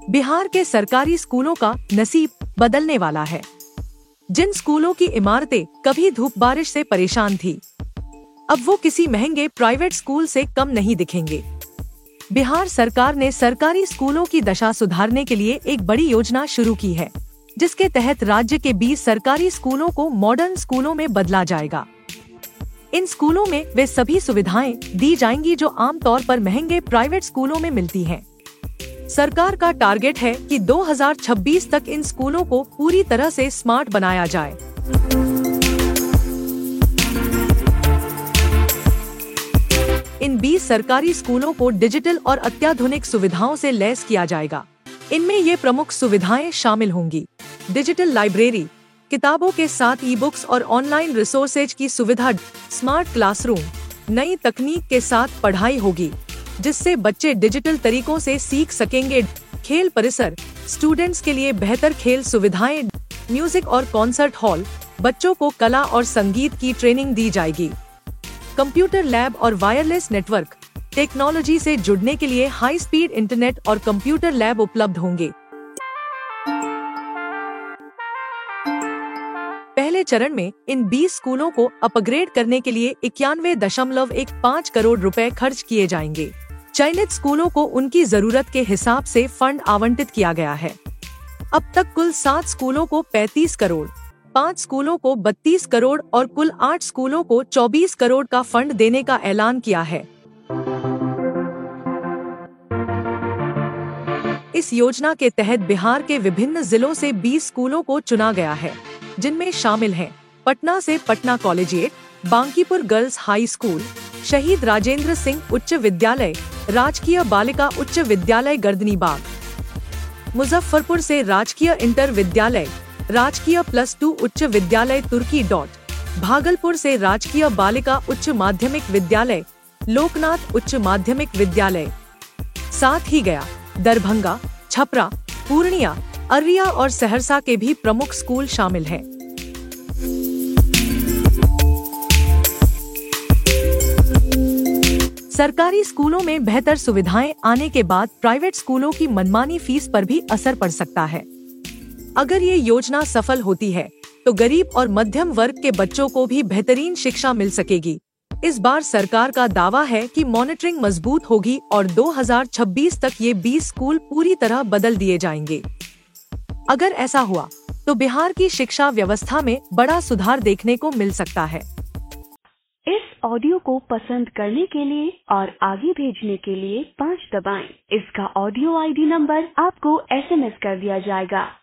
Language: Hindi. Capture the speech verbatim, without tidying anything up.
बिहार के सरकारी स्कूलों का नसीब बदलने वाला है। जिन स्कूलों की इमारतें कभी धूप बारिश से परेशान थी, अब वो किसी महंगे प्राइवेट स्कूल से कम नहीं दिखेंगे। बिहार सरकार ने सरकारी स्कूलों की दशा सुधारने के लिए एक बड़ी योजना शुरू की है, जिसके तहत राज्य के बीस सरकारी स्कूलों को मॉडर्न स्कूलों में बदला जाएगा। इन स्कूलों में वे सभी सुविधाएं दी जाएंगी जो आमतौर पर महंगे प्राइवेट स्कूलों में मिलती हैं। सरकार का टारगेट है कि दो हज़ार छब्बीस तक इन स्कूलों को पूरी तरह से स्मार्ट बनाया जाए। इन बीस सरकारी स्कूलों को डिजिटल और अत्याधुनिक सुविधाओं से लैस किया जाएगा। इनमें ये प्रमुख सुविधाएं शामिल होंगी: डिजिटल लाइब्रेरी, किताबों के साथ ई बुक्स और ऑनलाइन रिसोर्सेज की सुविधा, स्मार्ट क्लासरूम, नई तकनीक के साथ पढ़ाई होगी जिससे बच्चे डिजिटल तरीकों से सीख सकेंगे, खेल परिसर, स्टूडेंट्स के लिए बेहतर खेल सुविधाएं, म्यूजिक और कॉन्सर्ट हॉल, बच्चों को कला और संगीत की ट्रेनिंग दी जाएगी, कंप्यूटर लैब और वायरलेस नेटवर्क टेक्नोलॉजी से जुड़ने के लिए हाई स्पीड इंटरनेट और कंप्यूटर लैब उपलब्ध होंगे। पहले चरण में इन बीस स्कूलों को अपग्रेड करने के लिए इक्यानवे दशमलव एक पाँच करोड़ रुपए खर्च किए जाएंगे। चयनित स्कूलों को उनकी जरूरत के हिसाब से फंड आवंटित किया गया है। अब तक कुल सात स्कूलों को पैंतीस करोड़, पाँच स्कूलों को बत्तीस करोड़ और कुल आठ स्कूलों को चौबीस करोड़ का फंड देने का ऐलान किया है। इस योजना के तहत बिहार के विभिन्न जिलों से बीस स्कूलों को चुना गया है, जिनमें शामिल हैं पटना से Patna collegiate, Bankipur girls high school, Shaheed Rajendra Singh उच्च विद्यालय, राजकीय बालिका उच्च विद्यालय गर्दनीबाग, मुजफ्फरपुर से राजकीय इंटर विद्यालय, राजकीय प्लस टू उच्च विद्यालय तुर्की डॉट, भागलपुर से राजकीय बालिका उच्च माध्यमिक विद्यालय, लोकनाथ उच्च माध्यमिक विद्यालय। साथ ही गया, दरभंगा, छपरा, पूर्णिया, अररिया और सहरसा के भी प्रमुख स्कूल शामिल हैं। सरकारी स्कूलों में बेहतर सुविधाएं आने के बाद प्राइवेट स्कूलों की मनमानी फीस पर भी असर पड़ सकता है। अगर ये योजना सफल होती है तो गरीब और मध्यम वर्ग के बच्चों को भी बेहतरीन शिक्षा मिल सकेगी। इस बार सरकार का दावा है कि मॉनिटरिंग मजबूत होगी और दो हज़ार छब्बीस तक ये बीस स्कूल पूरी तरह बदल दिए जाएंगे। अगर ऐसा हुआ तो बिहार की शिक्षा व्यवस्था में बड़ा सुधार देखने को मिल सकता है। इस ऑडियो को पसंद करने के लिए और आगे भेजने के लिए पाँच दबाएं। इसका ऑडियो आई डी नंबर आपको एस एम एस कर दिया जाएगा।